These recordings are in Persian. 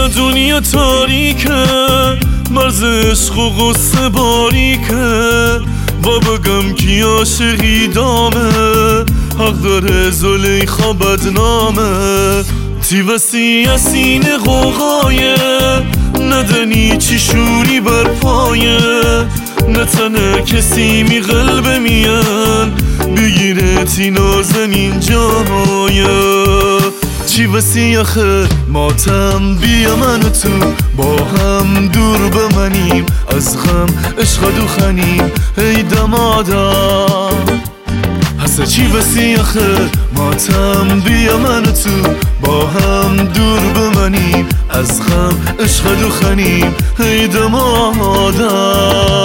دنیا تاریکه، مرز عشق و قصه باریکه. و بگم کی عاشقی دامه، حق داره زلیخا بدنامه. تی وسی سینه غوغایه، ندنی چی شوری بر پایه. نتنه کسی می قلب میان، بگیره تی نازنین جایه. چی وسی آخه ماتم، بیا من و تو با هم دور بمنیم از غم عشق دوخنیم ای دمادا. هسته چی وسی آخه ماتم، بیا من و تو با هم دور بمنیم از غم عشق دوخنیم ای دمادا.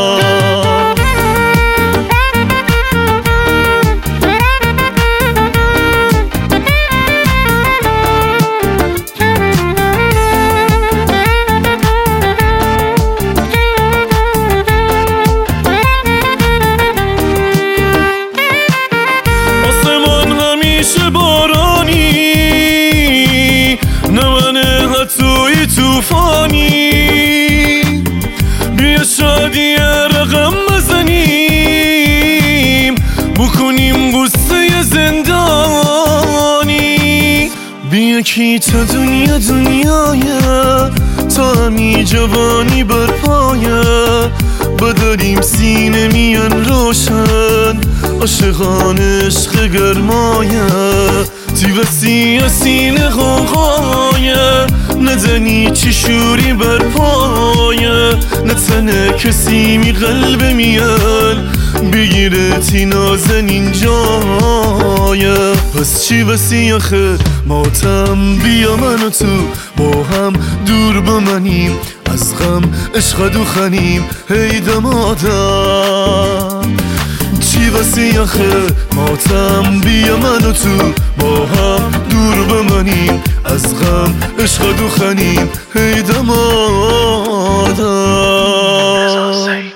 بارانی نمانه حتوی توفانی، بیا شادی رقم بزنیم بکنیم بوسه زندانی. بیا کی تا دنیا دنیایه، تا همی جوانی برپایه. بداریم سینه میان روشن، عاشقان عشق گرمایه. تی وسی سینه غوغایه، ندنی چی شوری بر پایه. نتنه کسی می قلب میان، بگیره تی نازنین جایه. پس چی وسی آخه ماتم، بیا من و تو با هم دور بمنیم از غم عشق دوخنیم ای دمادا. چی وسی آخه ماتم، بیا من و تو با هم دور بمنیم از غم عشق دوخنیم ای دمادا.